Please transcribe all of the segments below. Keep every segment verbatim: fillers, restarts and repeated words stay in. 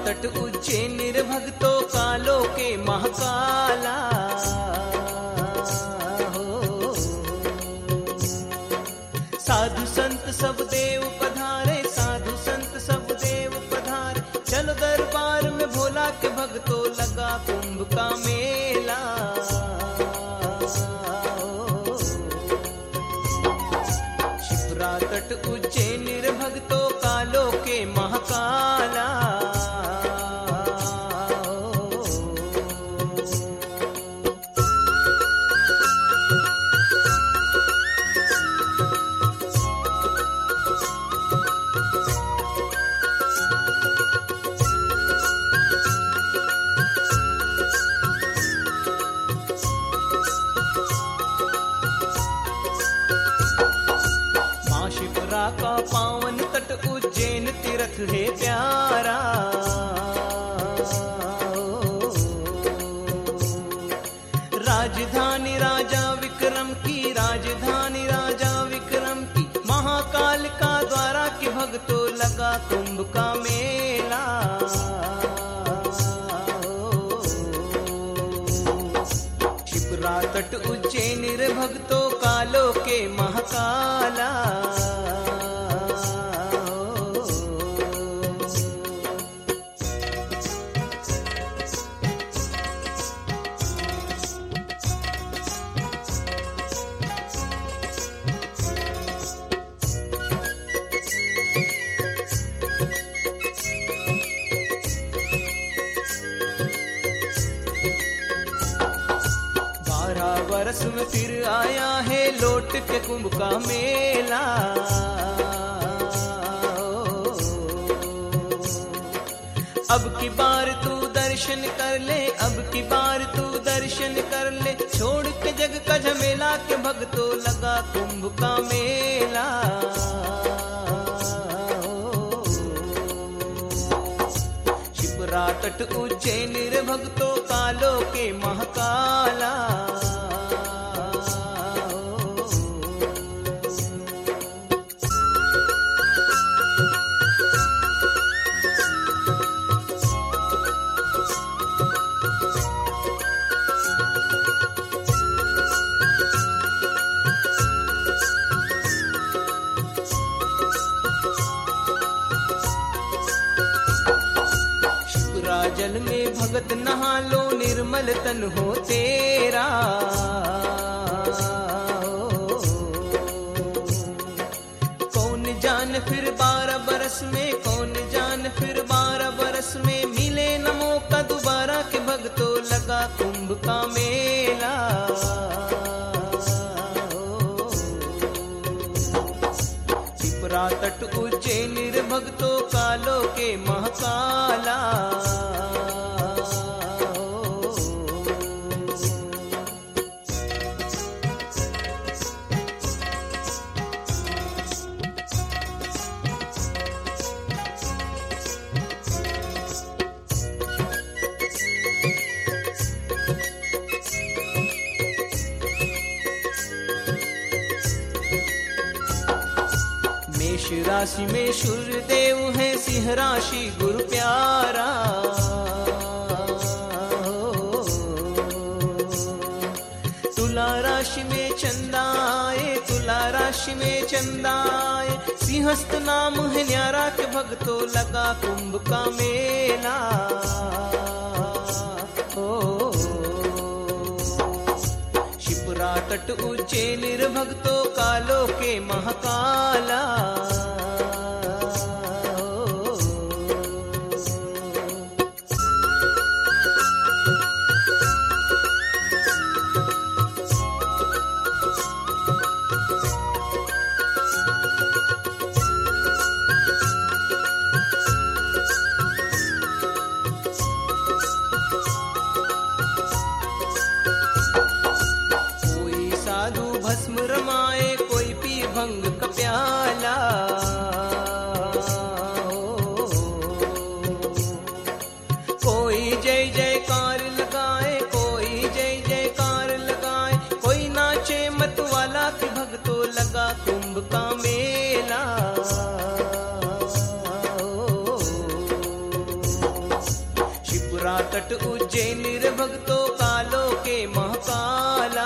तट उज्जैन भक्तों कालो के महाकाला हो। साधु संत सब देव पधारे, साधु संत सब देव पधारे, चलो दरबार में भोला के भक्तों लगा कुंभ का मेला। शिप्रा तट उज्जैन भक्तों कालो के महाकाला। का पावन तट उज्जैन तीर्थ है प्यारा। राजधानी राजा विक्रम की, राजधानी राजा विक्रम की, महाकाल का द्वारा के भक्तों लगा कुंभ का मेला। शिप्रा तट उज्जैन भक्तों कालो के महाकाला। बरस में फिर आया है लौट के कुंभ का मेला। अब की बार तू दर्शन कर ले, अब की बार तू दर्शन कर ले, छोड़ के जग का झमेला के भक्तों लगा कुंभ का मेला। शिप्रा तट उज्जैन भक्तों कालो के महाकाला। जल में भगत नहा लो निर्मल तन हो तेरा। कौन जान फिर बारह बरस में, कौन जान फिर बारह बरस में, मिले न मौका दोबारा के भक्तों लगा कुंभ का मेला। शिप्रा तट उज्जैन भक्तों कालो के महाकाला। मेष राशि में सूर्य देव है, सिंह राशि गुरु प्यारा। तुला राशि में चंदा आए, तुला राशि में चंदा आए, सिंहस्थ नाम है न्यारा के भक्तों लगा कुंभ का मेला। शिप्रा तट उज्जैन भक्तों कालो के महाकाला। भस्म रमाए कोई पी भंग का प्याला। कोई जय जयकार लगाए, कोई जय जयकार लगाए, कोई नाचे मत वाला के भक्तों लगा कुंभ का मेला। उज्जैनिर भक्तों कालो के महाकाला।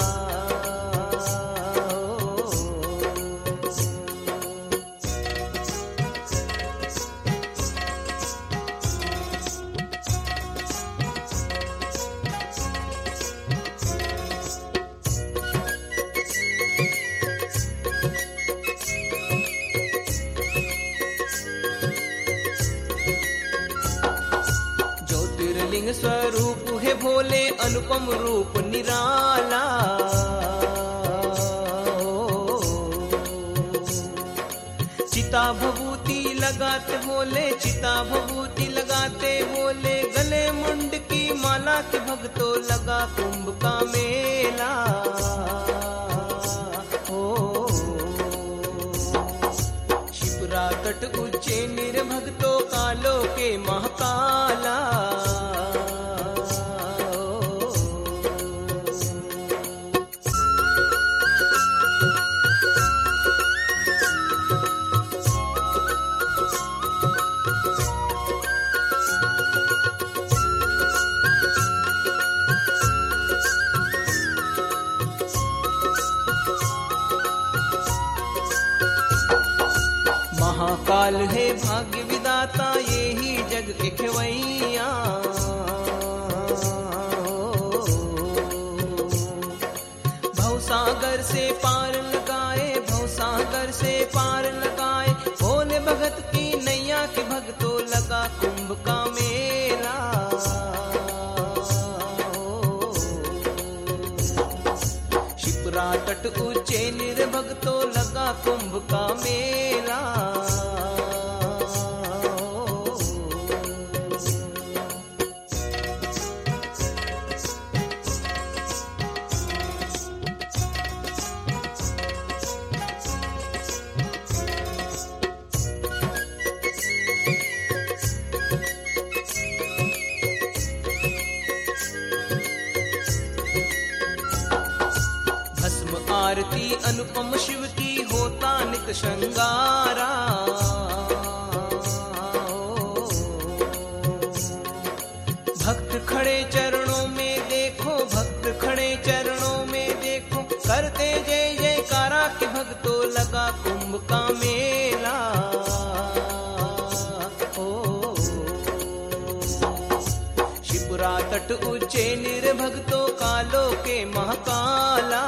ज्योतिर्लिंग स्वरूप है भोले अनुपम रूप निराला। चिता भभूति लगाते भोले, चिता भभूति लगाते भोले, गले मुंड की माला के भक्तों लगा कुंभ का मेला। ओ शिप्रा तट उज्जैनिर भक्तों कालो के महाकाला। महाकाल है भाग्य विदाता ये ही जग के खेवैया। भवसागर से पार लगाए, भवसागर से पार लगाए, भोले भगत की नैया के भक्तों लगा कुंभ का मेला। शिप्रा तट उज्जैनिर भक्तों लगा कुंभ का मेला। भस्म आरती अनुपम शिव की होता नित श्रृंगारा। भक्त खड़े चरणों में देखो, भक्त खड़े चरणों में देखो, करते जय जयकारा के भक्तों लगा कुंभ का मेला। ओ शिप्रा तट उज्जैनिर भक्तों कालो के महाकाला।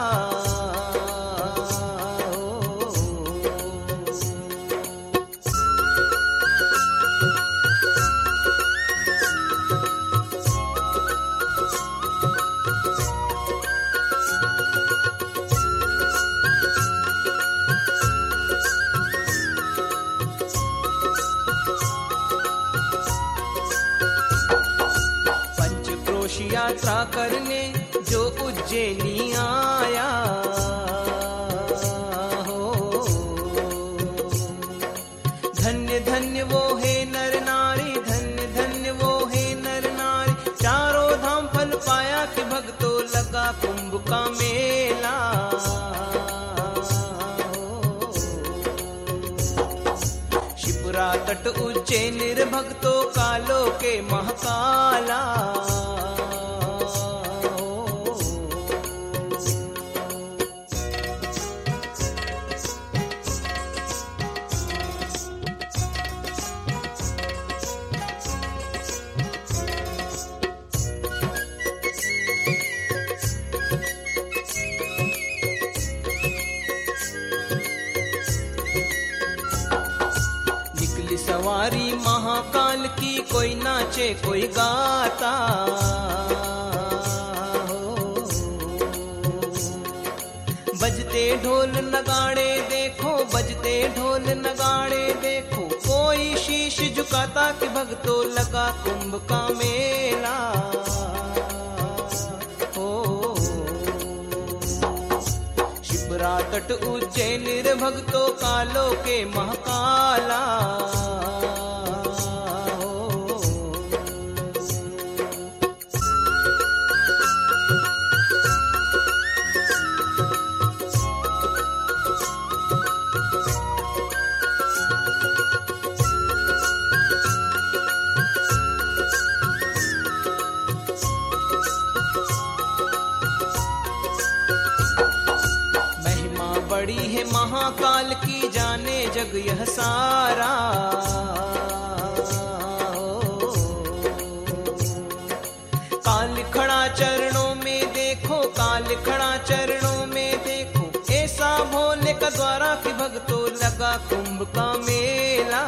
पंचक्रोश यात्रा करने जो उज्जैनी आया हो, धन्य धन्य वो है नर नारी, धन्य धन्य वो है नर नारी, चारों धाम फल पाया कि भक्तों लगा कुंभ का मेला। शिप्रा तट उज्जैनिर भक्तों कालो के महाकाला। निकली सवारी महाकाल की, कोई नाचे कोई गाता हो। बजते ढोल नगाड़े देखो, बजते ढोल नगाड़े देखो, कोई शीश झुकाता कि भक्तों लगा कुंभ का मेला। हो शिप्रा तट उज्जैनिर भक्तों कालो के महाकाला। बड़ी है महाकाल की, जाने जग यह सारा। काल खड़ा चरणों में देखो, काल खड़ा चरणों में देखो, ऐसा भोले का द्वारा कि भक्तों लगा कुंभ का मेला।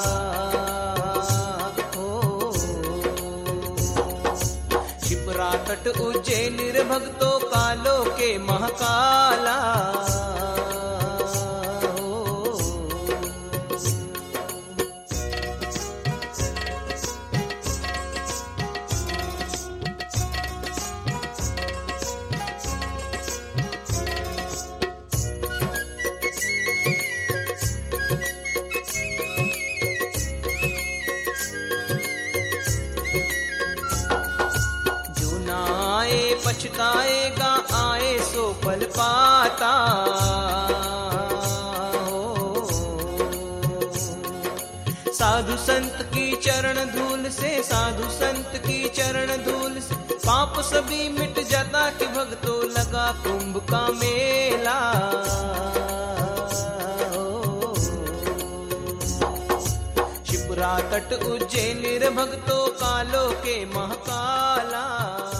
शिप्रा तट उज्जैन रे भक्तों, कालों के महाकाला। पछताएगा आए सो फल पाता। साधु संत की चरण धूल से, साधु संत की चरण धूल से पाप सभी मिट जाता कि भक्तों लगा कुंभ का मेला। शिप्रा तट उज्जैन रे भक्तों, कालों के महाकाला।